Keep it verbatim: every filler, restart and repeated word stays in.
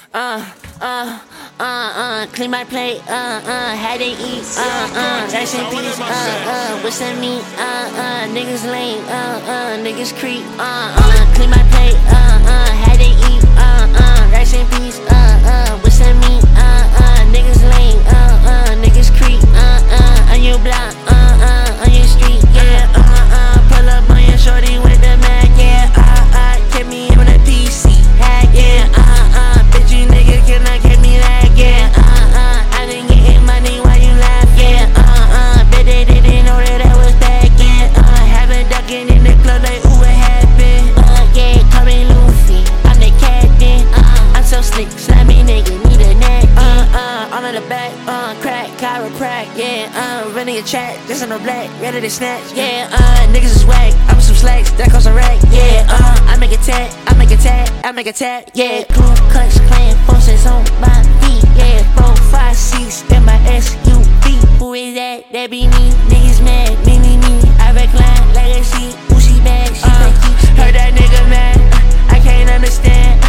uh, uh, uh, uh, clean my plate, uh, uh, had they eat, uh, uh, rice and peas, uh, uh, with some meat, uh, uh, niggas lame, uh, uh, niggas creep, uh, uh, clean my plate, uh, uh, had they eat, uh, uh, rice and peas, uh, uh, with some meat, uh, uh, niggas lame, uh, uh, niggas creep, uh, uh, on your block, uh, uh, on your street, yeah, uh, uh, pull up on your shorty with the Mac, yeah, uh, uh, get me on a P C, hack, yeah, uh, uh, bitch you niggas cannot get me that, yeah, uh, uh, I done getting money while you laugh, yeah, uh, uh, bet they didn't know that I was back, yeah, uh, have been ducking in the club like ooh what happened, uh, yeah, call me Luffy, I'm the captain, uh, I'm so slick, slimy nigga, need a neck, uh, uh, all in the back, uh, crack, chiropract, yeah, uh, running a track, just on the black, ready to snatch, yeah, uh, niggas is whack, I'm some slacks, that costs a rack, yeah, uh, I make a tag, I make a tag, I make a tag, yeah, Ku Klux Klan forces on my feet, yeah, four, five, six, in my S U V, who is that? That be me, niggas mad, me, me, me, I recline like a seat, who she bad, she uh, like you, heard that nigga mad, I can't understand,